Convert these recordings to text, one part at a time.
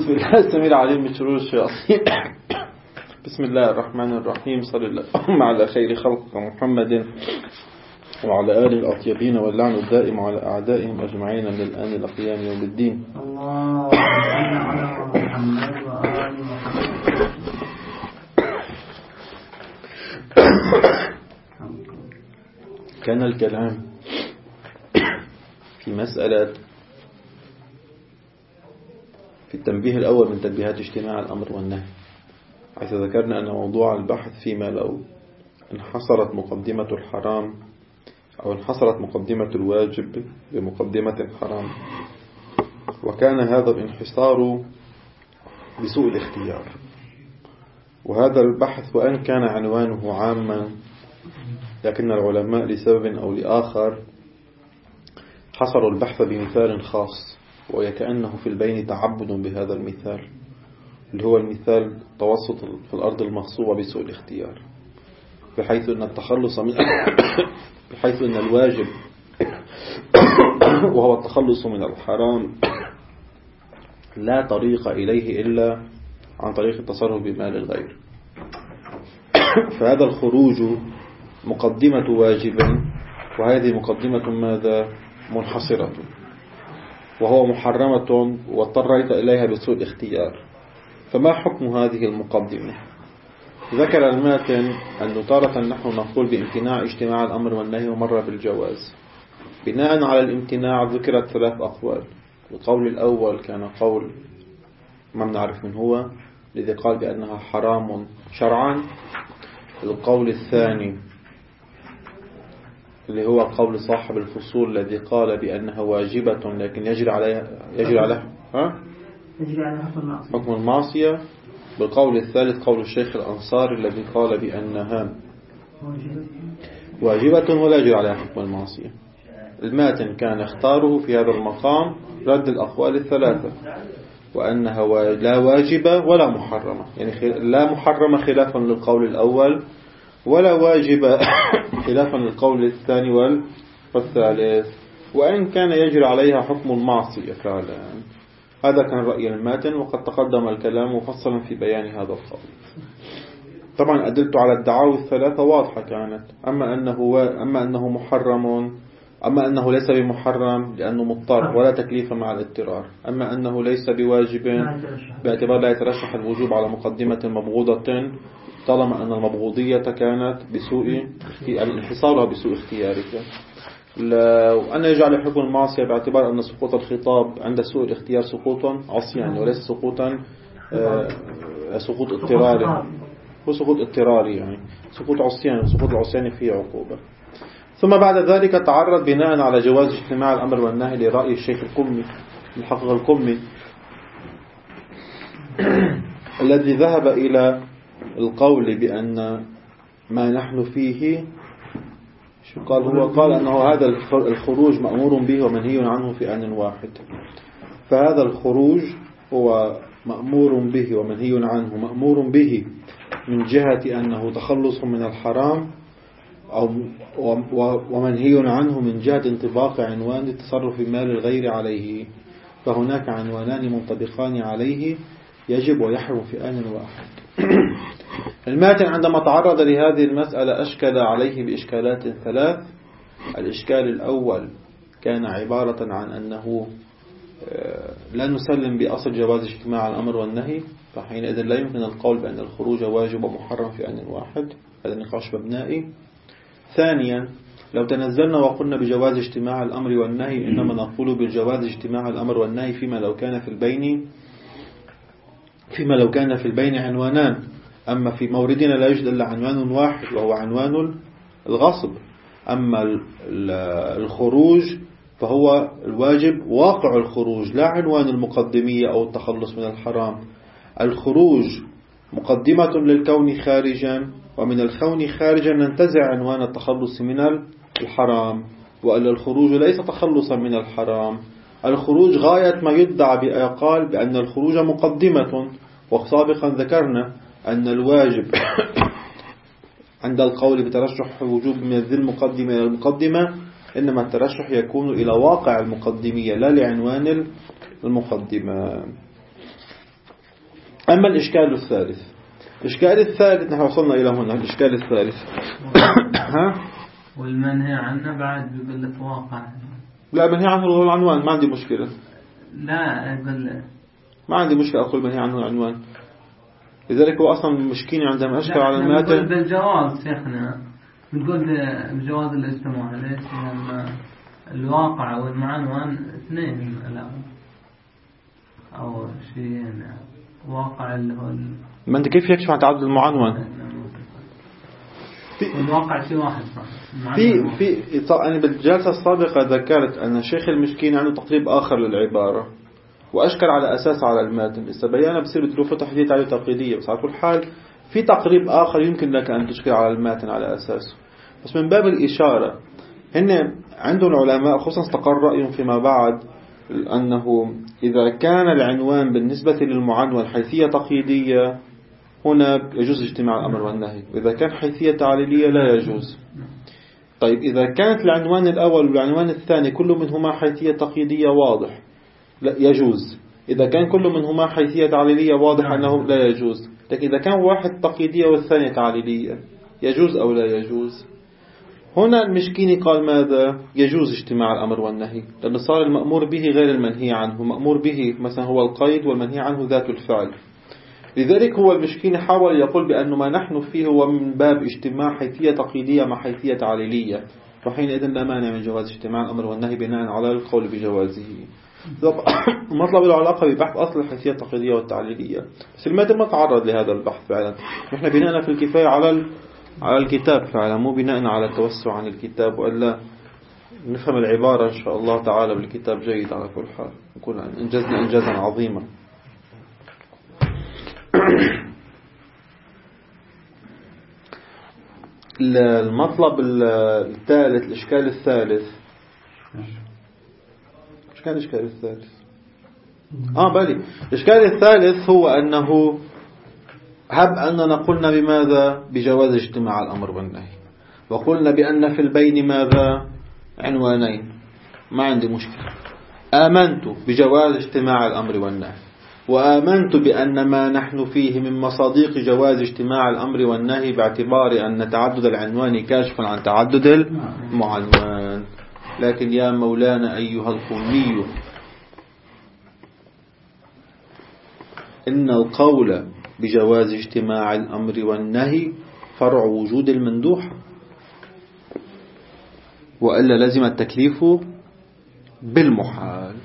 أعوذ بالله السميع العليم من شرور الشياطين. بسم الله الرحمن الرحيم. صلى الله على خير خلق محمد وعلى آله الأطيبين واللعن الدائم على أعدائهم أجمعين من الآن إلى قيام يوم الدين. اللهم صل على محمد وآل محمد. كان الكلام في مسألة في التنبيه الأول من تنبيهات اجتماع الأمر والنهي، حيث ذكرنا أن موضوع البحث فيما لو انحصرت مقدمة الحرام أو انحصرت مقدمة الواجب بمقدمة الحرام، وكان هذا الانحصار بسوء الاختيار. وهذا البحث وأن كان عنوانه عاما، لكن العلماء لسبب أو لآخر حصروا البحث بمثال خاص، وكأنه في البين تعبد بهذا المثال، اللي هو المثال التوسط في الأرض المغصوبة بسوء الاختيار، بحيث أن التخلص من بحيث أن الواجب وهو التخلص من الحرام لا طريق إليه إلا عن طريق التصرف بمال الغير. فهذا الخروج مقدمة واجب، وهذه مقدمة ماذا؟ منحصرة، وهو محرمة واضطريت إليها بسوء الاختيار. فما حكم هذه المقدمة؟ ذكر الماتن أن تارة نحن نقول بامتناع اجتماع الأمر والنهي ومرة بالجواز. بناء على الامتناع ذكرت ثلاث أقوال. القول الأول كان قول ما نعرف من هو، الذي قال بأنها حرام شرعا. القول الثاني اللي هو قول صاحب الفصول الذي قال بأنها واجبة لكن يجري عليها حكم المعصية. بالقول الثالث قول الشيخ الأنصاري الذي قال بأنها واجبة ولا يجري عليها حكم المعصية. الماتن كان اختاره في هذا المقام رد الأقوال الثلاثة، وأنها لا واجبة ولا محرمة، يعني لا محرمة خلافا للقول الأول، ولا واجب خلافا للقول الثاني والثالث، وإن كان يجري عليها حكم المعصية فعلا. هذا كان رأي الماتن، وقد تقدم الكلام مفصلا في بيان هذا القول. طبعا أدلت على الدعاوى الثلاثة واضحة كانت، أما أنه محرم، أما أنه ليس بمحرم لأنه مضطر ولا تكليف مع الاضطرار، أما أنه ليس بواجب باعتبار لا يترشح الوجوب على مقدمة مبغوضة طالما أن المبغوضية كانت بسوء الانحصارها بسوء اختيارك. وأن يجعل حكم المعصية باعتبار أن سقوط الخطاب عند سوء الاختيار سقوط عصياني وليس سقوطا سقوط اضطراري، هو سقوط اضطراري، يعني سقوط عصياني، وسقوط العصياني فيه عقوبة. ثم بعد ذلك تعرض بناء على جواز اجتماع الأمر والنهي لرأي الشيخ القمي الحقق القمي الذي ذهب إلى القول بأن ما نحن فيه شو قال؟ هو قال أنه هذا الخروج مأمور به ومنهي عنه في آن واحد. فهذا الخروج هو مأمور به ومنهي عنه، مأمور به من جهة أنه تخلص من الحرام، ومنهي عنه من جهة انطباق عنوان التصرف بمال الغير عليه. فهناك عنوانان منطبقان عليه، يجب ويحرم في آن واحد. الماتن عندما تعرض لهذه المسألة أشكل عليه بإشكالات ثلاث. الإشكال الأول كان عبارة عن أنه لا نسلم بأصل جواز اجتماع الأمر والنهي، فحينئذ لا يمكن القول بأن الخروج واجب ومحرم في آن واحد. هذا نقاش مبنائي. ثانيا، لو تنزلنا وقلنا بجواز اجتماع الأمر والنهي، إنما نقول بالجواز اجتماع الأمر والنهي فيما لو كان في البين عنوانان. أما في موردنا لا يوجد إلا عنوان واحد وهو عنوان الغصب. أما الخروج فهو الواجب واقع الخروج، لا عنوان المقدمية أو التخلص من الحرام. الخروج مقدمة للكون خارجا، ومن الكون خارجا ننتزع عنوان التخلص من الحرام، وأن الخروج ليس تخلصا من الحرام. الخروج غاية ما يدعى بأقال بأن الخروج مقدمة. وسابقا ذكرنا أن الواجب عند القول بترشح الوجوب من ذي المقدمة إلى المقدمة إنما الترشح يكون إلى واقع المقدمية لا لعنوان المقدمة. أما الإشكال الثالث نحن وصلنا إلى هنا. الإشكال الثالث ها؟ والمنهي عنه بعد بيقول لك واقع. لا، منهي عنه هو العنوان، ما عندي مشكلة. لا أقول ما عندي مشكلة أقول منهي عنه العنوان. لذلك هو أصلا مشكين عندما أشكل على الماتن. نقول بالجواز شيخنا، نقول بجواز الاجتماع. ليش؟ لأن الواقع والمعنون اثنين الآن أو شيء واقع اللي هو ما أنت كيف يكشف عن تعدد المعنون؟ الواقع شيء واحد أنا بالجلسة السابقة ذكرت أن الشيخ المشكين عنده تقريب آخر للعبارة وأشكل على أساس على الماتن. السبيانة بصير تلوفه تحديد عليه تقليدية، بس على كل حال في تقريب آخر يمكن لك أن تشكل على الماتن على أساسه. بس من باب الإشارة، هن عندهم العلماء خصوصا استقر رأيهم فيما بعد أنه إذا كان العنوان بالنسبة للمعنون حيثية تقييدية هنا يجوز اجتماع الأمر والنهي، وإذا كان حيثية تعليلية لا يجوز. طيب إذا كانت العنوان الأول والعنوان الثاني كل منهما حيثية تقييدية واضح لا يجوز. إذا كان كل منهما حيثية تعليلية واضح أنه لا يجوز. لكن إذا كان واحد تقييدية والثانية تعليلية يجوز أو لا يجوز؟ هنا المشكيني قال ماذا؟ يجوز اجتماع الأمر والنهي، لأن صار المأمور به غير المنهي عنه. مأمور به مثلا هو القيد، والمنهي عنه ذات الفعل. لذلك هو المشكيني حاول يقول بأن ما نحن فيه هو من باب اجتماع حيثية تقييدية مع حيثية تعليلية، وحينئذ لا مانع من جواز اجتماع الأمر والنهي بناء على القول بجوازه. مطلب له علاقة ببحث أصل الحيثية التقييدية والتعليلية، بس المادة ما تعرض لهذا البحث فعلا. نحن بناءنا في الكفاية على الكتاب فعلا، مو بناء على التوسع عن الكتاب، وإلا نفهم العبارة إن شاء الله تعالى بالكتاب جيد. على كل حال نكون أنجزنا إنجازا عظيما. المطلب الثالث، الإشكال الثالث. إيش كان الإشكال الثالث؟ بالي الإشكال الثالث هو أنه هب أننا قلنا بماذا؟ بجواز اجتماع الأمر والنهي، وقلنا بأن في البين ماذا؟ عنوانين. ما عندي مشكلة، آمنت بجواز اجتماع الأمر والنهي، وآمنت بأن ما نحن فيه من مصادق جواز اجتماع الأمر والنهي باعتبار أن تعدد العنوان كاشف عن تعدد المعنوان. لكن يا مولانا أيها القومي، إن القول بجواز اجتماع الأمر والنهي فرع وجود المندوح، وإلا لزم التكليف بالمحال،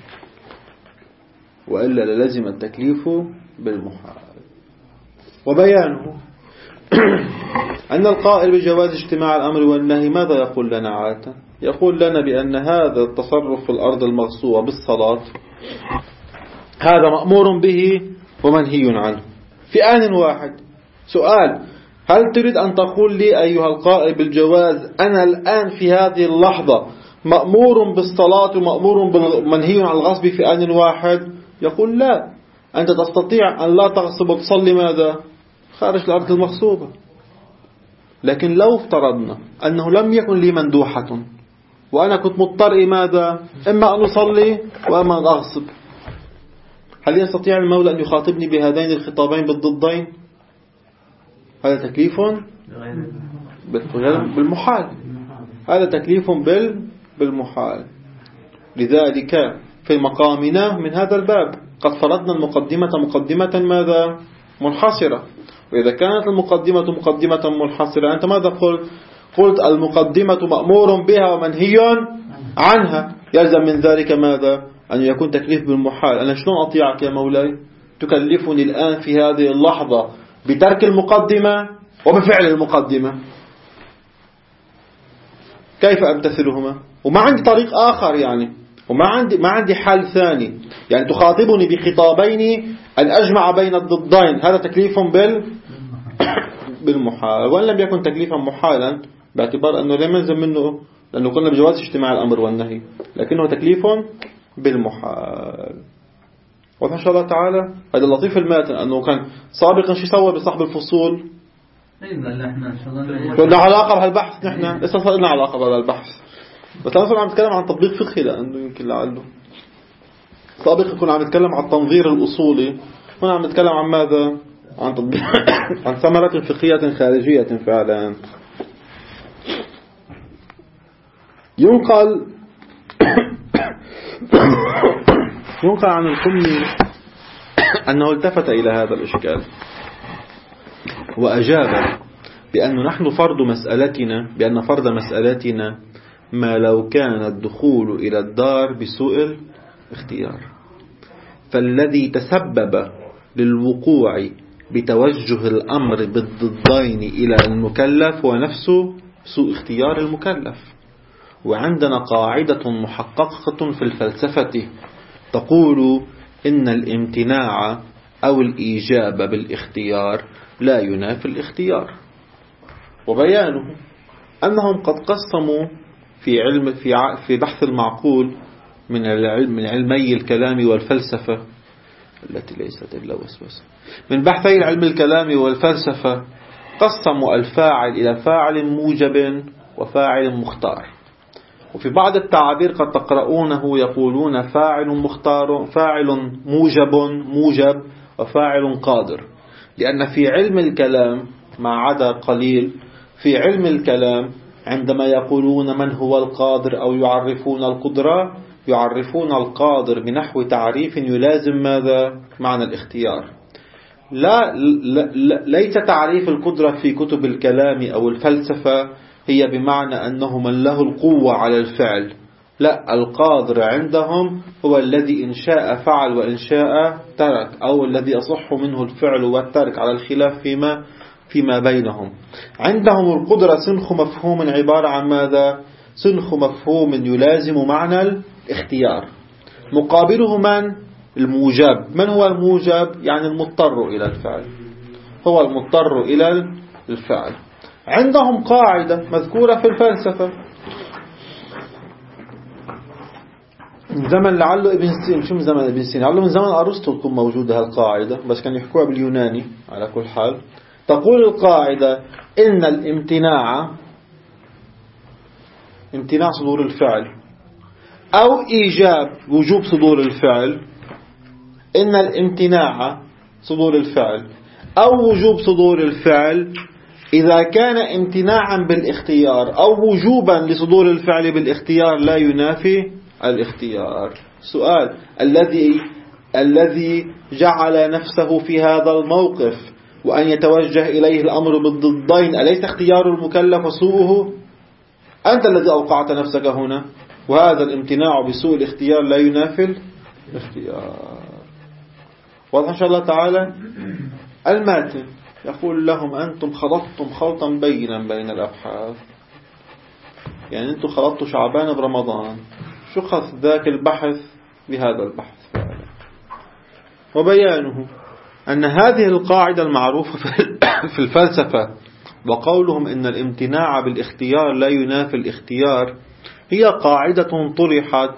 وإلا لزم التكليف بالمحال. وبيانه أن القائل بجواز اجتماع الأمر والنهي ماذا يقول لنا عادة؟ يقول لنا بأن هذا التصرف في الأرض المغصوبة بالصلاة هذا مأمور به ومنهي عنه في آن واحد. سؤال: هل تريد أن تقول لي أيها القائل بالجواز أنا الآن في هذه اللحظة مأمور بالصلاة ومأمور منهي عن الغصب في آن واحد؟ يقول لا، أنت تستطيع أن لا تغصب وتصلي ماذا؟ خارج الأرض المغصوبة. لكن لو افترضنا أنه لم يكن لي مندوحة وأنا كنت مضطر ماذا؟ إما أن أصلي وإما أن أغصب، هل يستطيع المولى أن يخاطبني بهذين الخطابين بالضدين؟ هذا تكليف بالمحال، هذا تكليف بالمحال. لذلك في مقامنا من هذا الباب قد فرضنا المقدمة مقدمة ماذا؟ منحصرة. وإذا كانت المقدمة مقدمة منحصرة أنت ماذا قلت المقدمة مأمور بها ومنهي عنها، يلزم من ذلك ماذا؟ أن يكون تكليف بالمحال. أنا شلون أطيعك يا مولاي؟ تكلفني الآن في هذه اللحظة بترك المقدمة وبفعل المقدمة، كيف أمتثلهما؟ وما عندي طريق آخر يعني، وما عندي حل ثاني يعني. تخاطبني بخطابين أن أجمع بين الضدين، هذا تكليف بالمحال. وإن لم يكن تكليفا محالا باعتبار أنه لم يلزم منه، لأنه قلنا بجواز اجتماع الأمر والنهي، لكنه تكليف بالمحال. وإن شاء الله تعالى هذا اللطيف الماتن أنه كان سابقا شو سوى بصاحب الفصول؟ كنا علاقة بهالبحث، نحن لسه صارنا علاقة بهذا البحث، بس أنا عم نتكلم عن تطبيق فقهي، لأنه يمكن لعله سابقا كنا عم نتكلم عن التنظير الأصولي هنا عم نتكلم عن ماذا؟ عن تطبيق عن ثمرة فقهية خارجية فعلا. ينقل عن القمي أنه التفت إلى هذا الإشكال وأجاب بأن فرض مسألتنا ما لو كان الدخول إلى الدار بسوء الاختيار، فالذي تسبب للوقوع بتوجه الأمر بالضدين إلى المكلف هو نفسه سوء اختيار المكلف. وعندنا قاعدة محققة في الفلسفة تقول إن الامتناع أو الإيجاب بالاختيار لا ينافي الاختيار. وبيانه أنهم قد قسموا في بحث المعقول من علمي الكلام والفلسفة التي ليست إلا وسوسة، من بحثي علم الكلام والفلسفة قسموا الفاعل إلى فاعل موجب وفاعل مختار. وفي بعض التعابير قد تقرؤونه يقولون فاعل مختار، فاعل موجب وفاعل قادر، لأن في علم الكلام ما عدا قليل في علم الكلام عندما يقولون من هو القادر أو يعرفون القدرة يعرفون القادر بنحو تعريف يلازم ماذا؟ معنى الاختيار. ليس تعريف القدرة في كتب الكلام أو الفلسفة هي بمعنى أنه من له القوة على الفعل، لا، القادر عندهم هو الذي إن شاء فعل وإن شاء ترك، أو الذي يصح منه الفعل والترك على الخلاف فيما بينهم. عندهم القدرة سنخ مفهوم عبارة عن ماذا؟ سنخ مفهوم يلازم معنى الاختيار. مقابله من؟ الموجب. من هو الموجب؟ يعني المضطر إلى الفعل، هو المضطر إلى الفعل. عندهم قاعدة مذكورة في الفلسفة من زمن لعله ابن سينا، شو من زمن ابن سينا؟ لعله من زمن أرسطو تكون موجودة هالقاعدة، بس كان يحكوها باليوناني. على كل حال تقول القاعدة إن الامتناع صدور الفعل أو إيجاب وجوب صدور الفعل، إن الامتناع صدور الفعل أو وجوب صدور الفعل إذا كان امتناعا بالاختيار أو وجوبا لصدور الفعل بالاختيار لا ينافي الاختيار. سؤال: الذي جعل نفسه في هذا الموقف وأن يتوجه إليه الأمر بالضدين أليس اختيار المكلف وسوءه؟ أنت الذي أوقعت نفسك هنا، وهذا الامتناع بسوء الاختيار لا ينافي الاختيار. واضح إن شاء الله تعالى؟ الماتن يقول لهم أنتم خلطتم خلطا بينا بين الأبحاث، يعني أنتم خلطتوا شعبان برمضان. شو خص ذاك البحث بهذا البحث فعلا؟ وبيانه أن هذه القاعدة المعروفة في الفلسفة وقولهم إن الامتناع بالاختيار لا ينافي الاختيار هي قاعدة طرحت.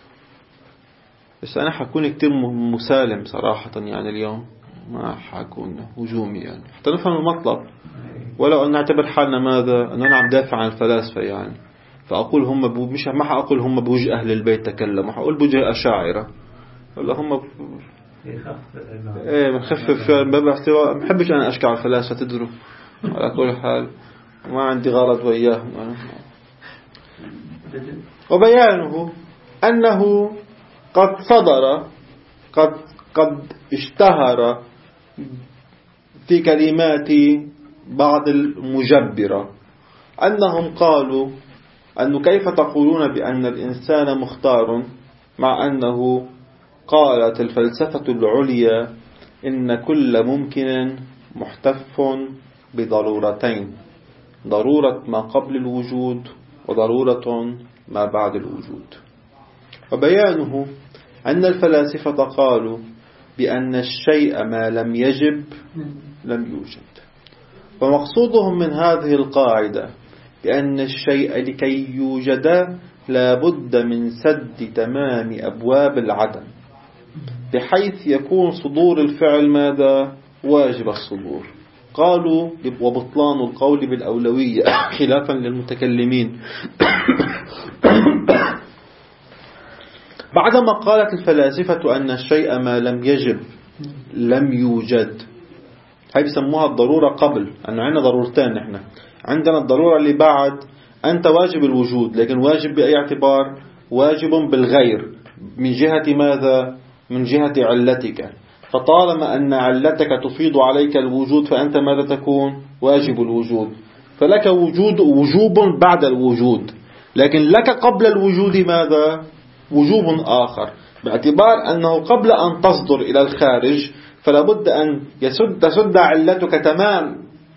بس أنا حكون كتير مسالم صراحة، يعني اليوم ما حكون هجومي يعني حتى نفهم المطلب، ولو أن نعتبر حالنا ماذا؟ أننا عم دافع عن الفلاسفة يعني، فأقول هم مش ما حأقول هم بوجه أهل البيت تكلموا، حأقول بوجه أشاعرة ولا هم بخفف ما بحبش أنا أشكع على الفلاسفة تدروا. على كل حال ما عندي غرض وإياهم أنا. وبيانه أنه قد اشتهر في كلمات بعض المجبرة أنهم قالوا أنه كيف تقولون بأن الإنسان مختار مع أنه قالت الفلسفة العليا إن كل ممكن محتف بضرورتين، ضرورة ما قبل الوجود وضرورة ما بعد الوجود. وبيانه أن الفلاسفة قالوا بأن الشيء ما لم يجب لم يوجد. ومقصودهم من هذه القاعدة بأن الشيء لكي يوجد لا بد من سد تمام أبواب العدم، بحيث يكون صدور الفعل ماذا؟ واجب الصدور. قالوا وبطلان القول بالأولوية خلافا للمتكلمين. بعدما قالت الفلاسفة أن الشيء ما لم يجب لم يوجد. هاي بسموها الضرورة قبل، أنه عندنا ضرورتين. نحن عندنا الضرورة اللي بعد أنت واجب الوجود، لكن واجب بأي اعتبار؟ واجب بالغير، من جهة ماذا؟ من جهة علتك. فطالما أن علتك تفيض عليك الوجود فأنت ماذا تكون؟ واجب الوجود. فلك وجوب بعد الوجود، لكن لك قبل الوجود ماذا؟ وجوب آخر، باعتبار أنه قبل أن تصدر إلى الخارج فلا بد أن تسد علتك تمام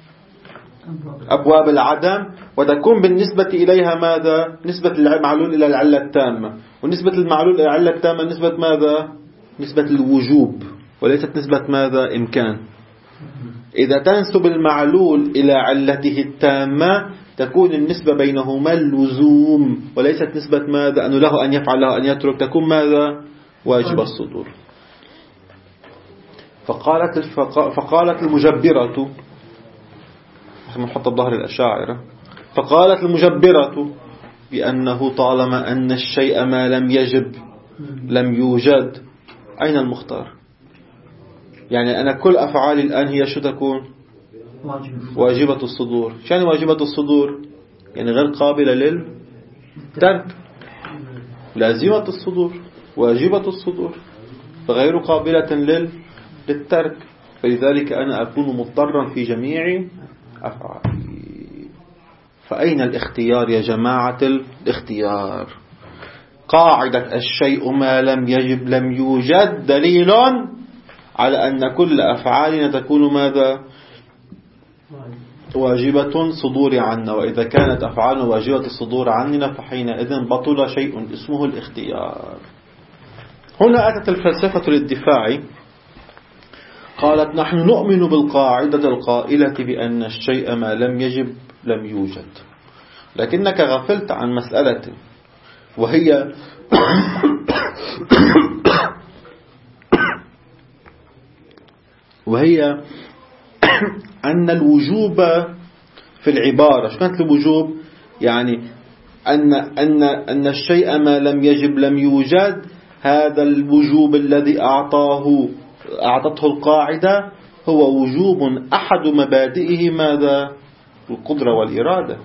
أبواب العدم، وتكون بالنسبة إليها ماذا؟ نسبة المعلول إلى العلة التامة. ونسبة المعلول إلى العلة التامة نسبة ماذا؟ نسبة الوجوب، وليست نسبة ماذا؟ إمكان. إذا تنسب المعلول إلى علته التامة تكون النسبة بينهما اللزوم، وليست نسبة ماذا؟ أنه له أن يفعل له أن يترك، تكون ماذا؟ واجب الصدور. فقالت المجبرة، نحط الظهر الأشاعرة، فقالت المجبرة بأنه طالما أن الشيء ما لم يجب لم يوجد، أين المختار؟ يعني أنا كل أفعالي الآن هي شو تكون؟ واجبة الصدور. شو يعني واجبة الصدور؟ يعني غير قابلة للترك. لازمة الصدور، واجبة الصدور، فغير قابلة للترك. فلذلك أنا أكون مضطرا في جميع أفعالي. فأين الاختيار يا جماعة؟ الاختيار قاعدة الشيء ما لم يجب لم يوجد دليل على أن كل أفعالنا تكون ماذا؟ واجبة صدور عنا. وإذا كانت أفعالنا واجبة الصدور عننا فحينئذ بطل شيء اسمه الاختيار. هنا أتت الفلسفة للدفاع، قالت نحن نؤمن بالقاعدة القائلة بأن الشيء ما لم يجب لم يوجد، لكنك غفلت عن مسألة، وهي أن الوجوب في العبارة. شو كانت الوجوب؟ يعني أن الشيء ما لم يجب لم يوجد، هذا الوجوب الذي أعطته القاعدة هو وجوب أحد مبادئه ماذا؟ القدرة والإرادة.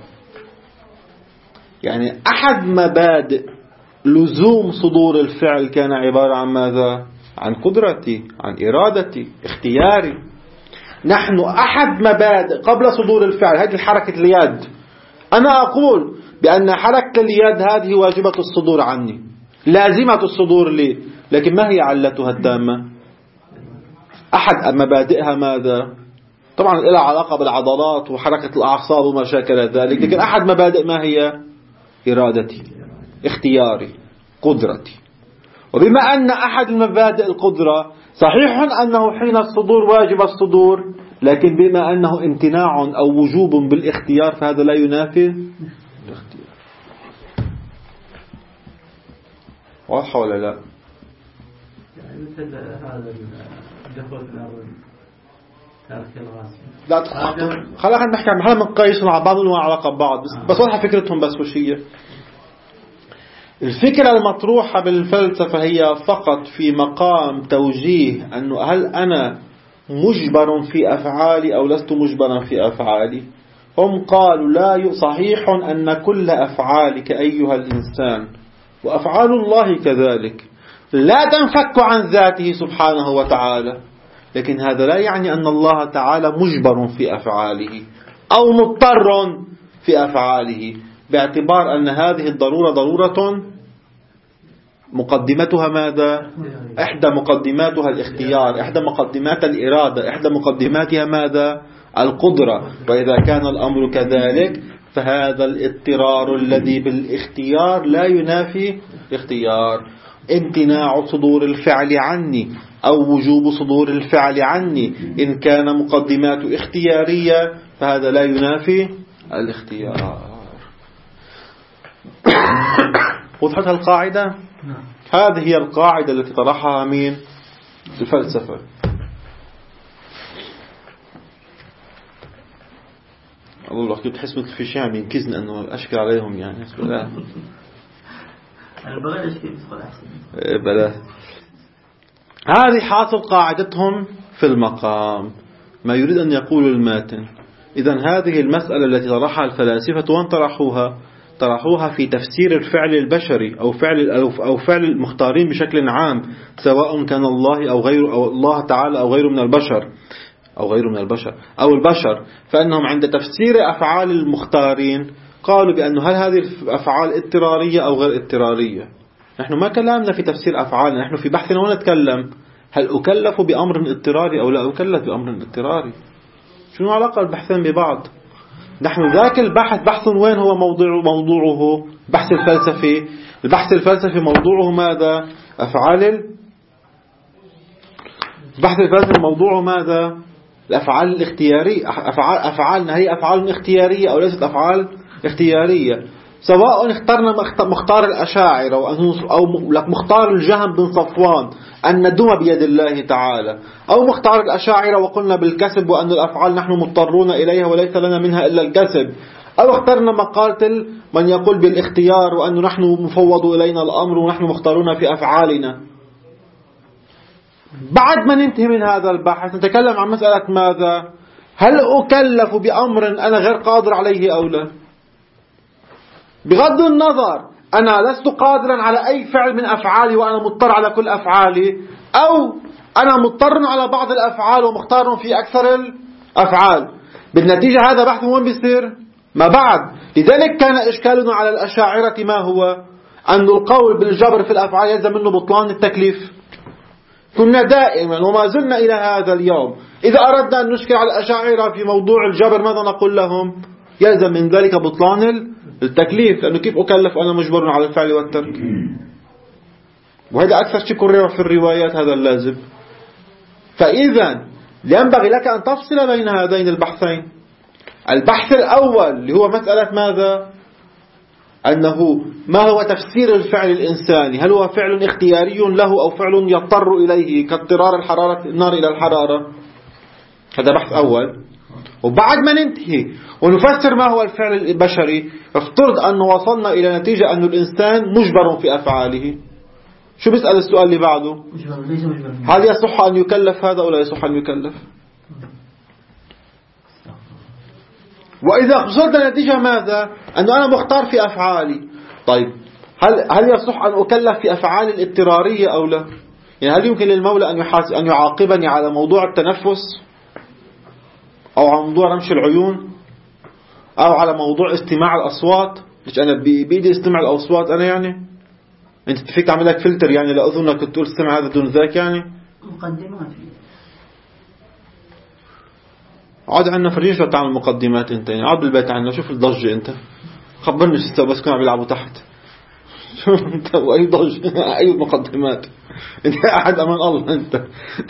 يعني أحد مبادئ لزوم صدور الفعل كان عبارة عن ماذا؟ عن قدرتي، عن إرادتي، اختياري. نحن أحد مبادئ قبل صدور الفعل هذه حركة اليد. أنا أقول بأن حركة اليد هذه واجبة الصدور عني، لازمة الصدور لي، لكن ما هي علتها التامة؟ أحد مبادئها ماذا؟ طبعا لها علاقة بالعضلات وحركة الأعصاب وما شاكل ذلك، لكن أحد مبادئ ما هي؟ إرادتي، اختياري، قدرتي. وبما أن أحد المبادئ القدرة، صحيح أنه حين الصدور واجب الصدور، لكن بما أنه امتناع أو وجوب بالاختيار فهذا لا ينافي الاختيار. واضح ولا لا؟ يعني مثل هذا الدخول في الأرض لا خلينا نحكي عن حالة من قيس مع بعض وما علاقة ببعض، بس واضحة فكرتهم بس وش هي. الفكرة المطروحة بالفلسفة هي فقط في مقام توجيه أنه هل أنا مجبر في أفعالي أو لست مجبرا في أفعالي. هم قالوا لا، صحيح أن كل أفعالك أيها الإنسان وأفعال الله كذلك لا تنفك عن ذاته سبحانه وتعالى، لكن هذا لا يعني أن الله تعالى مجبر في أفعاله أو مضطر في أفعاله، باعتبار أن هذه الضرورة ضرورة مقدمتها ماذا؟ إحدى مقدماتها الاختيار، إحدى مقدمات الإرادة، إحدى مقدماتها ماذا؟ القدرة. وإذا كان الأمر كذلك فهذا الاضطرار الذي بالاختيار لا ينافي الاختيار. امتناع صدور الفعل عني أو وجوب صدور الفعل عني إن كان مقدمات اختيارية فهذا لا ينافي الاختيار. وضحت القاعدة؟ هذه هي القاعدة التي طرحها مين؟ الفلسفة. الله كنت تحس مثل في شيء عم ينكزن أنه أشكل عليهم يعني. لا البغل أشكل يدخل أحسن. بلا هذه حاصل قاعدتهم في المقام، ما يريد أن يقول الماتن. إذن هذه المسألة التي طرحها الفلاسفة وان طرحوها في تفسير الفعل البشري أو فعل المختارين بشكل عام، سواء كان الله أو غيره، أو الله تعالى أو غيره من البشر أو البشر، فإنهم عند تفسير أفعال المختارين قالوا بأن هل هذه الأفعال اضطرارية أو غير اضطرارية. نحن ما كلامنا في تفسير أفعالنا، نحن في بحثنا ونتكلم هل أكلف بأمر اضطراري أو لا أكلف بأمر اضطراري. شنو علاقة البحثين ببعض؟ نحن ذاك البحث وين هو موضوعه؟ بحث الفلسفي. البحث الفلسفي موضوعه ماذا؟ البحث الفلسفي موضوعه ماذا؟ الأفعال الاختيارية. أفعالنا هي أفعال اختيارية أو ليست أفعال اختيارية، سواء اخترنا مختار الأشاعرة أو مختار الجهم بن صفوان أن ندوم بيد الله تعالى، أو مختار الأشاعرة وقلنا بالكسب وأن الأفعال نحن مضطرون إليها وليس لنا منها إلا الكسب، أو اخترنا مقاتل من يقول بالاختيار وأن نحن مفوض إلينا الأمر ونحن مختارون في أفعالنا. بعد ما ننتهي من هذا البحث نتكلم عن مسألة ماذا؟ هل أكلف بأمر أنا غير قادر عليه أو لا؟ بغض النظر أنا لست قادرا على أي فعل من أفعالي وأنا مضطر على كل أفعالي، أو أنا مضطر على بعض الأفعال ومختار في أكثر الأفعال. بالنتيجة هذا بحث وين بيصير؟ ما بعد. لذلك كان إشكالنا على الأشاعرة ما هو؟ أن القول بالجبر في الأفعال يلزم منه بطلان التكليف. كنا دائما وما زلنا إلى هذا اليوم إذا أردنا أن نشكل على الأشاعرة في موضوع الجبر ماذا نقول لهم؟ يلزم من ذلك بطلان التكليف، لأنه كيف أكلف وأنا مجبر على الفعل والترك؟ وهذا أكثر شيء كرر في الروايات، هذا اللازم. فإذا ينبغي لك أن تفصل بين هذين البحثين. البحث الأول اللي هو مسألة ماذا؟ أنه ما هو تفسير الفعل الإنساني؟ هل هو فعل اختياري له أو فعل يضطر إليه كاضطرار النار إلى الحرارة؟ هذا بحث أول. وبعد ما ننتهي ونفسر ما هو الفعل البشري، افترض أن وصلنا إلى نتيجة أن الإنسان مجبر في أفعاله، شو بيسأل السؤال اللي بعده؟ هل يصح أن يكلف هذا أو لا يصح أن يكلف؟ وإذا وصلت نتيجة ماذا؟ أنه أنا مختار في أفعالي. طيب هل يصح أن أكلف في أفعال الاضطرارية أو لا؟ يعني هل يمكن للمولى أن يعاقبني على موضوع التنفس، أو على موضوع رمش العيون، أو على موضوع استماع الأصوات؟ ليش أنا بإيدي استمع الأصوات أنا؟ يعني أنت فيك تعمل لك فلتر يعني لأذنك تقول استمع هذا دون ذاك؟ يعني مقدمات. عاد عنا فرجين شو تعمل مقدمات أنت؟ يعني عاد بالبيت عنا شوف الضجة أنت، خبرني شو تسوي بس كانوا عم يلعبوا تحت. شو أنت وأي ضجة أي مقدمات؟ أنت أحد أمان الله أنت.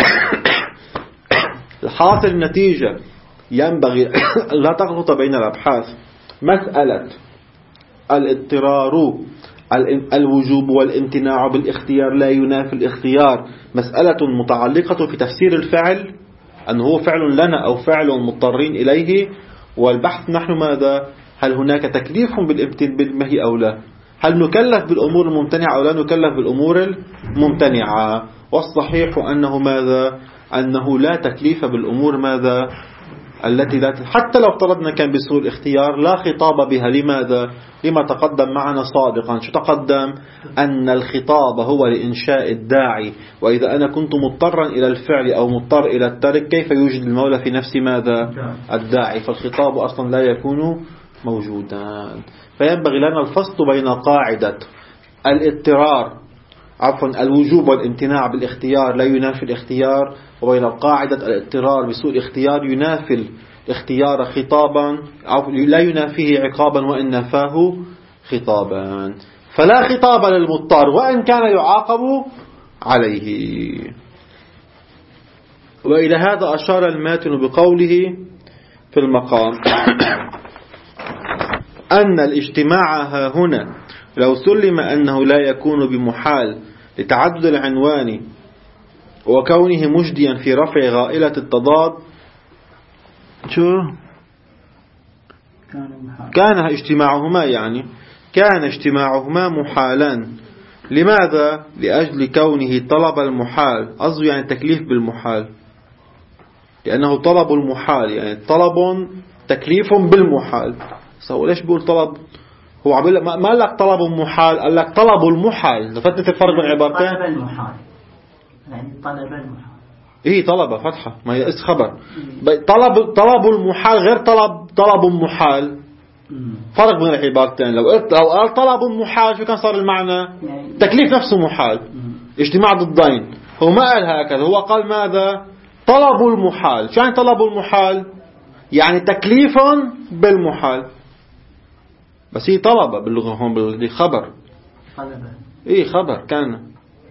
الحاصل النتيجة ينبغي لا تخلط بين الأبحاث. مسألة الاضطرار الوجوب والامتناع بالاختيار لا ينافي الاختيار، مسألة متعلقة في تفسير الفعل أنه هو فعل لنا أو فعل مضطرين إليه. والبحث نحن ماذا؟ هل هناك تكليف بالمهي أو لا؟ هل نكلف بالأمور الممتنعة أو لا نكلف بالأمور الممتنعة؟ والصحيح أنه ماذا؟ أنه لا تكليف بالأمور ماذا؟ التي لا حتى لو افترضنا كان بسوء الاختيار لا خطاب بها. لماذا؟ لما تقدم معنا سابقا. شو تقدم؟ أن الخطاب هو لإنشاء الداعي، وإذا أنا كنت مضطرا إلى الفعل أو مضطر إلى الترك كيف يوجد المولى في نفس ماذا؟ الداعي. فالخطاب أصلا لا يكون موجودا. فينبغي لنا الفصل بين قاعدة الاضطرار الوجوب والامتناع بالاختيار لا ينافي الاختيار، وبين قاعدة الاضطرار بسوء الاختيار ينافي الاختيار خطابا أو لا ينافيه عقابا وإن نفاه خطابا. فلا خطاب للمضطر وإن كان يعاقب عليه. وإلى هذا أشار الماتن بقوله في المقام أن الاجتماع ها هنا لو سلم أنه لا يكون بمحال لتعدد العنوان وكونه مجديا في رفع غائلة التضاد، كان اجتماعهما محالا لماذا؟ لأجل كونه طلب المحال، قصده يعني تكليف بالمحال، لأنه طلب المحال يعني طلب تكليف بالمحال. هو ليش بيقول طلب؟ هو عبيل ما قال لك طلب محال، قال لك طلب المحال. لفتت الفرق بين العبارتين. طلب المحال يعني طلب المحال. إيه طلب فتحة ما هي اس خبر. طلب المحال غير طلب محال. فرق بين العبارتين. لو قال طلب محال شو كان صار المعنى؟ يعني تكليف نفسه محال، اجتماع ضدين. هو ما قال هكذا، هو قال ماذا؟ طلب المحال. شو يعني طلب المحال؟ يعني تكليف بالمحال. بس هي طلبة باللغة هون بالخبر. طلبة. إيه خبر كان.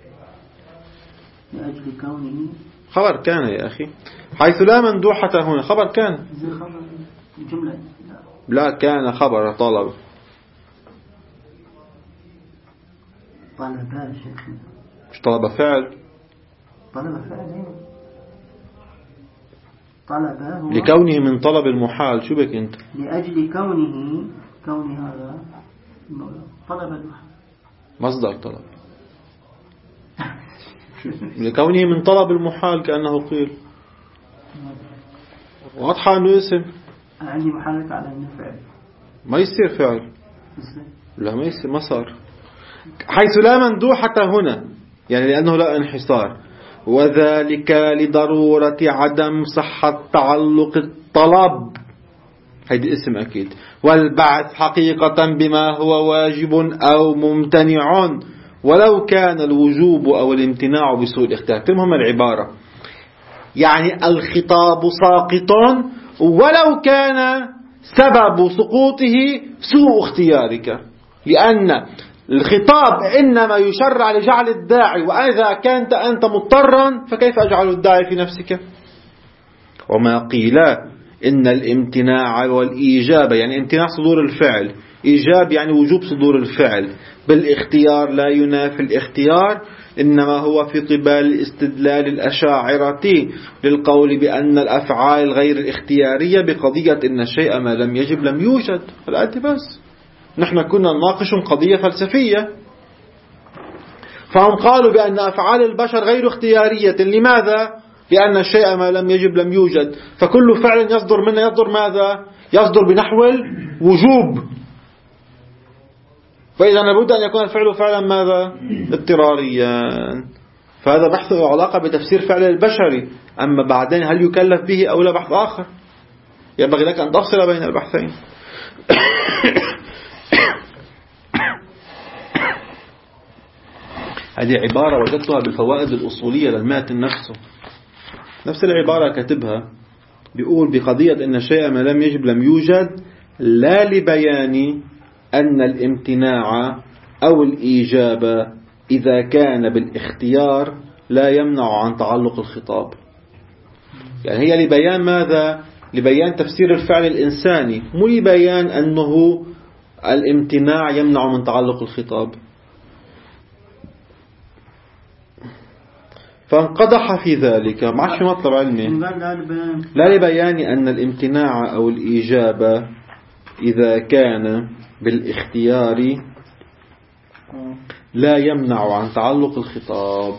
لأجل كونه. خبر كان يا أخي. حيث لا مندوحة هنا خبر كان. زي خبر جملة. لا كان خبر طلب. طلبة شيخنا. مش طلب فعل. طلبة فعل. طلبة هو لكونه من طلب المحال. شو بك أنت؟ لأجل كون هذا طلب المحال. مصدر طلب. لكونه من طلب المحال كأنه قيل. واضحة أنه اسم. عندي محرك على أنه فعل. ما يصير فعل. لا ما يصير، ما صار. حيث لا مندوحة هنا يعني لأنه لا انحصار. وذلك لضرورة عدم صحة تعلق الطلب، هيدي اسم أكيد، والبعث حقيقة بما هو واجب أو ممتنع، ولو كان الوجوب أو الامتناع بسوء الاختيار. تمهم العبارة، يعني الخطاب ساقط ولو كان سبب سقوطه سوء اختيارك، لأن الخطاب إنما يشرع لجعل الداعي، وإذا كنت أنت مضطرا فكيف أجعل الداعي في نفسك؟ وما قيل إن الامتناع والإيجاب، يعني امتناع صدور الفعل، إيجاب يعني وجوب صدور الفعل بالاختيار لا ينافي الاختيار، إنما هو في قبال الاستدلال الأشاعرة للقول بأن الأفعال غير الاختيارية بقضية إن الشيء ما لم يجب لم يوجد. فالآتي بس نحن كنا نناقش قضية فلسفية، فهم قالوا بأن أفعال البشر غير اختيارية. لماذا؟ لأن الشيء ما لم يجب لم يوجد، فكل فعل يصدر منه يصدر ماذا؟ يصدر بنحو الوجوب، فإذا لابد أن يكون الفعل فعلا ماذا؟ اضطراريا. فهذا بحث له علاقة بتفسير فعل البشري، أما بعدين هل يكلف به أو لا بحث آخر، ينبغي لك أن تفصل بين البحثين. هذه عبارة وجدتها بالفوائد الأصولية للماتن نفسه، نفس العبارة كتبها، بيقول بقضية إن الشيء ما لم يجب لم يوجد لا لبيان أن الامتناع أو الإيجاب إذا كان بالاختيار لا يمنع عن تعلق الخطاب. يعني هي لبيان ماذا؟ لبيان تفسير الفعل الإنساني، مو لبيان أنه الامتناع يمنع من تعلق الخطاب. فانقدح في ذلك، معش مطلب علمي، لا لبيان أن الامتناع أو الإيجاب إذا كان بالاختيار لا يمنع عن تعلق الخطاب.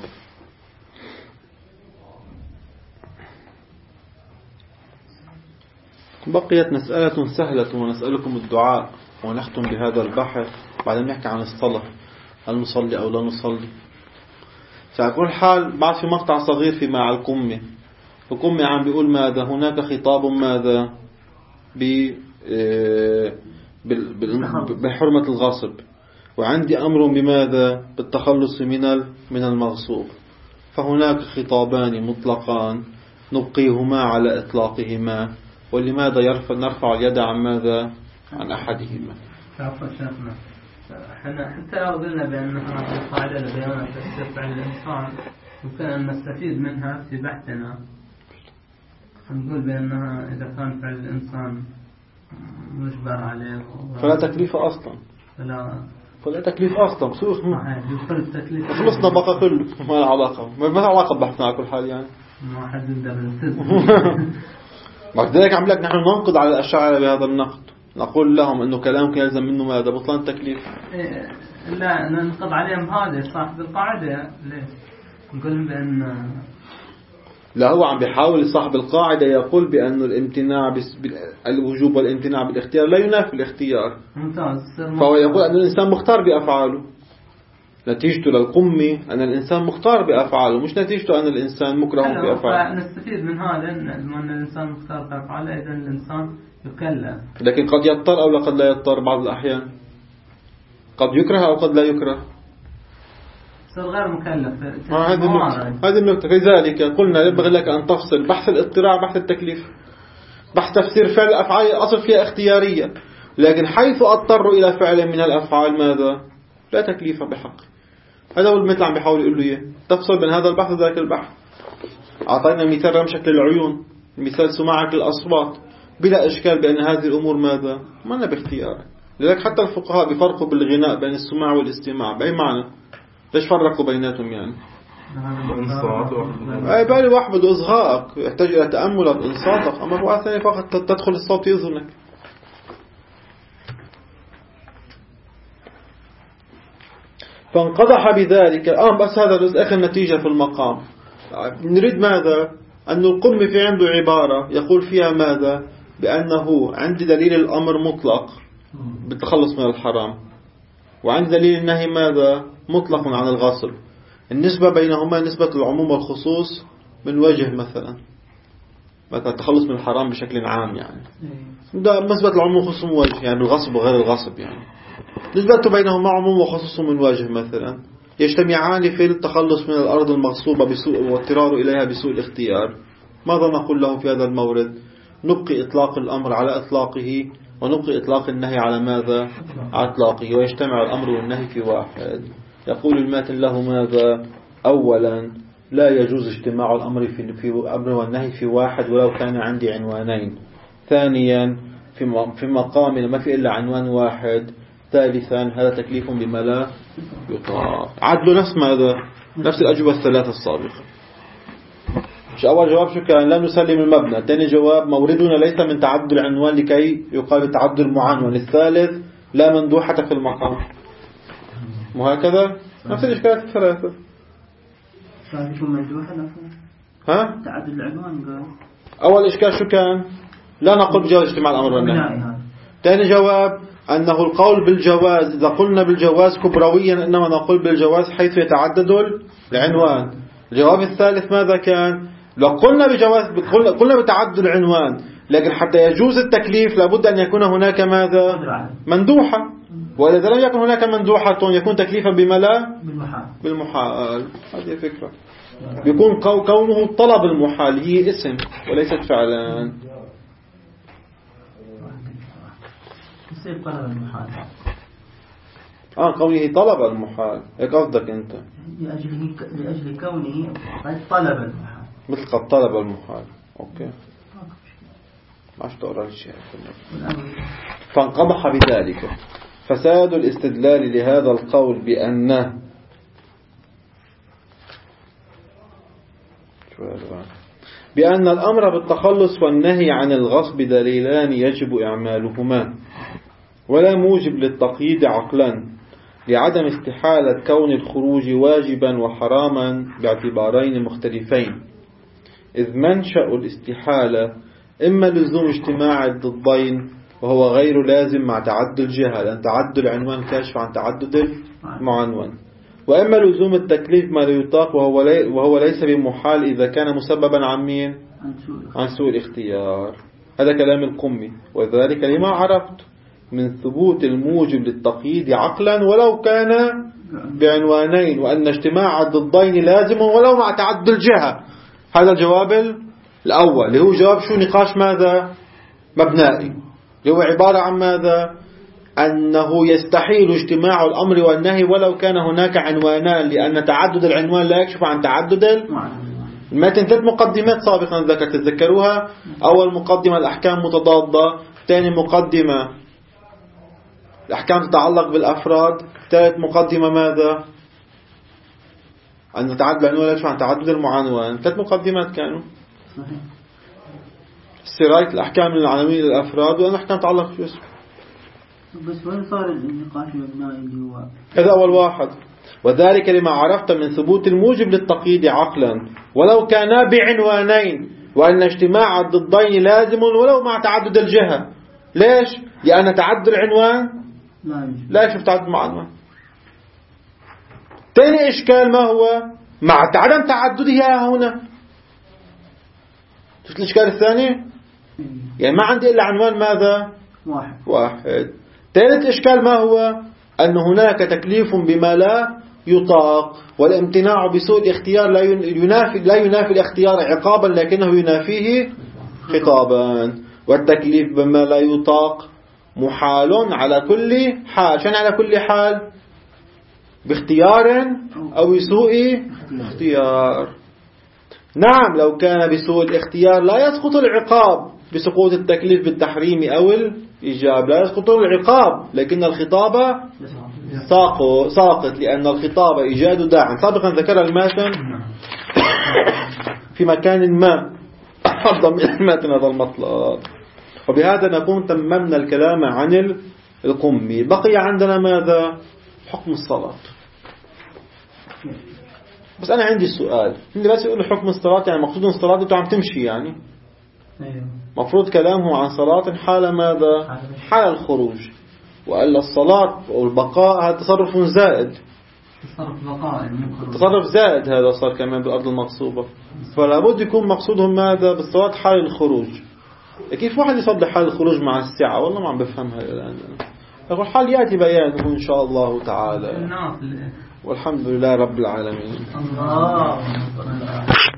بقيت مسألة سهلة ونسألكم الدعاء ونختم بهذا البحث، بعدين نحكي عن الصلاة، هل نصلي أو لا نصلي. سأكون الحال بعد في مقطع صغير في مع الكمة، الكمة عم بيقول ماذا؟ هناك خطاب ماذا؟ بحرمة الغاصب، وعندي أمر بماذا؟ بالتخلص من المغصوب. فهناك خطابان مطلقان نبقيهما على إطلاقهما، ولماذا نرفع اليد عن ماذا؟ عن أحدهما. حتى لو قلنا بأنها قاعدة لبيان تفسير فعل الإنسان يمكن أن نستفيد منها في بحثنا، نقول بأنها إذا كان فعل الإنسان مجبر عليه فلا تكليف أصلا، فلا تكليف أصلا خلصنا بقى كله، ما له علاقة، ما له علاقة ببحثنا على كل حال. يعني ما حد يقدر بعد ذلك عم لك نحن ننقد على الأشاعرة بهذا النقد، نقول لهم أنه كلامك يلزم منه ماذا؟ بطلان التكليف. لا ننقض عليهم هذا صاحب القاعدة. ليش نقول بأن لا، هو عم بيحاول صاحب القاعدة يقول بأن الامتناع الوجوب والامتناع بالاختيار لا ينافي الاختيار. ممتاز. فهو يقول أن الإنسان مختار بأفعاله. نتيجته للقمة أن الإنسان مختار بأفعاله، مش نتيجته أن الإنسان مكره بأفعاله. نستفيد من هذا أن الإنسان مختار بأفعاله، إذا الإنسان يكلف. لكن قد يضطر أو قد لا يضطر بعض الأحيان، قد يكره أو قد لا يكره، صار غير مكلف. هذه النقطة. لذلك قلنا ينبغي لك أن تفصل بحث الاضطراع بحث التكليف. بحث تفسير فعل الأفعال الأصل فيها اختيارية، لكن حيث أضطر إلى فعل من الأفعال ماذا؟ لا تكليف بحق. هذا هو المثل عم بيحاول يقول له إياه. تفصل بين هذا البحث وذاك البحث. أعطينا مثال رمشك للعيون، مثال سماعك للأصوات، بلا إشكال بأن هذه الأمور ماذا؟ ما لنا باختيار. لذلك حتى الفقهاء بيفرقوا بالغناء بين السماع والاستماع. بأي معنى؟ ليش فرقوا بيناتهم يعني؟ أي بالي واحد بده إصغائك يحتاج إلى تأملك إنصاتك، أما هو ثاني فقط تدخل الصوت في أذنك. فانقضح بذلك بس هذا آخر نتيجة في المقام. نريد ماذا؟ أن القم في عنده عبارة يقول فيها ماذا؟ بأنه عند دليل الأمر مطلق بالتخلص من الحرام، وعند دليل النهي ماذا؟ مطلق عن الغصب. النسبة بينهما نسبة العموم والخصوص من وجه، مثلا التخلص من الحرام بشكل عام، يعني ده نسبة العموم والخصوص من وجه، يعني الغصب وغير الغصب، يعني نسبة بينهما عموم وخصوص من وجه. مثلا يجتمعان في التخلص من الأرض المغصوبة بسوء واضطرار إليها بسوء الاختيار. ماذا نقول له في هذا المورد؟ نبقي إطلاق الأمر على إطلاقه، ونبقي إطلاق النهي على ماذا؟ على إطلاقه، ويجتمع الأمر والنهي في واحد. يقول الماتن له ماذا؟ أولا لا يجوز اجتماع الأمر في الأمر والنهي في واحد ولو كان عندي عنوانين. ثانيا في مقام ما في إلا عنوان واحد. ثالثا هذا تكليف بما لا يطاق. عدلوا نفس ماذا؟ نفس الأجوبة الثلاثة السابقة. مش أول جواب شو كان؟ لا نسلم المبنى. ثاني جواب موردنا ليس من تعدد العنوان لكي يقال تعدد المعنون. الثالث لا مندوحة في المقام. وهكذا نفس الإشكالات الثلاثة. شو مندوحة؟ ها؟ تعدد العنوان قال. أول إشكال شو كان؟ لا نقول بجواز اجتماع الأمر والنهي. ثاني جواب أنه القول بالجواز إذا قلنا بالجواز كبرويا إنما نقول بالجواز حيث يتعدد العنوان. الجواب الثالث ماذا كان؟ لو قلنا بجواز قلنا بتعدد العنوان، لكن حتى يجوز التكليف لابد أن يكون هناك ماذا؟ مندوحة. وإذا لم يكن هناك مندوحة يكون تكليفا بما لا بالمحال. هذه فكرة. يكون كونه طلب المحال هي اسم وليست فعلا. يصير طلب المحال. كونه طلب المحال، هيك قصدك أنت؟ لأجل كونه قد طلب المحال، مثل قد طلب المحال. أوكي، ما تقرأ الشيء. فانقضح بذلك فساد الاستدلال لهذا القول بأن الأمر بالتخلص والنهي عن الغصب دليلان يجب إعمالهما، ولا موجب للتقييد عقلا، لعدم استحالة كون الخروج واجبا وحراما باعتبارين مختلفين. إذ منشأ الاستحالة إما لزوم اجتماع الضدين وهو غير لازم مع تعدد الجهة، لأن تعدد العنوان كاشف عن تعدد المعنون، وإما لزوم التكليف ما لا يطاق وهو ليس بمحال إذا كان مسببا عن مين؟ عن سوء الاختيار. هذا كلام القمي. وذلك لما عرفت من ثبوت الموجب للتقييد عقلا ولو كان بعنوانين، وأن اجتماع الضدين لازم ولو مع تعدد الجهة. هذا الجواب الأول اللي هو جواب شو؟ نقاش ماذا؟ مبنائي، اللي هو عبارة عن ماذا؟ أنه يستحيل اجتماع الأمر والنهي ولو كان هناك عنوانان، لأن تعدد العنوان لا يكشف عن تعدد المتن. 3 مقدمات سابقا تذكروها. أول مقدمة الأحكام متضادة، ثاني مقدمة الأحكام تتعلق بالأفراد، ثالث مقدمة ماذا؟ أن تعدد العنوان لا يكشف عن تعدد المعنون. 3 مقدمات كانوا سراية الأحكام للعناوين للأفراد، وأن الأحكام تتعلق بالاسم. بس وين صار النقاش المبنائي اللي هو هذا أول واحد. وذلك لما عرفت من ثبوت الموجب للتقييد عقلا ولو كانا بعنوانين، وأن اجتماع الضدين لازم ولو مع تعدد الجهة. ليش؟ لأن تعدد العنوان لا يشوف تعدد مع عنوان. ثاني إشكال ما هو؟ مع عدم تعددها هنا. شفت الإشكال الثاني؟ يعني ما عندي إلا عنوان ماذا؟ واحد. ثالث إشكال ما هو؟ أن هناك تكليف بما لا يطاق، والامتناع بسوء الاختيار لا ينافي الاختيار عقابا لكنه ينافيه خطابا. والتكليف بما لا يطاق محال على كل حال. شن على كل حال؟ باختيار أو بسوء اختيار. نعم لو كان بسوء الاختيار لا يسقط العقاب بسقوط التكليف بالتحريم أو الإيجاب، لا يسقط العقاب، لكن الخطاب ساقط لأن الخطاب إيجاد داع. سابقا ذكر الماتن في مكان ما أفضل الماتن هذا المطلب. وبهذا نكون تممنا الكلام عن القمي. بقي عندنا ماذا؟ حكم الصلاة. بس أنا عندي السؤال، اللي بس يقول حكم الصلاة يعني مقصود الصلاة أنتوا عم تمشي يعني مفروض كلامه عن صلاة حال ماذا؟ حال الخروج. وألا الصلاة والبقاء هذا تصرف زائد، تصرف زائد هذا صار كمان بالأرض المغصوبة. فلا بد يكون مقصودهم ماذا؟ بالصلاة حال الخروج. كيف واحد يصلي حال الخروج مع الساعة؟ والله ما عم بفهمها الآن. أقول حال يأتي بيانه إن شاء الله تعالى. والحمد لله رب العالمين.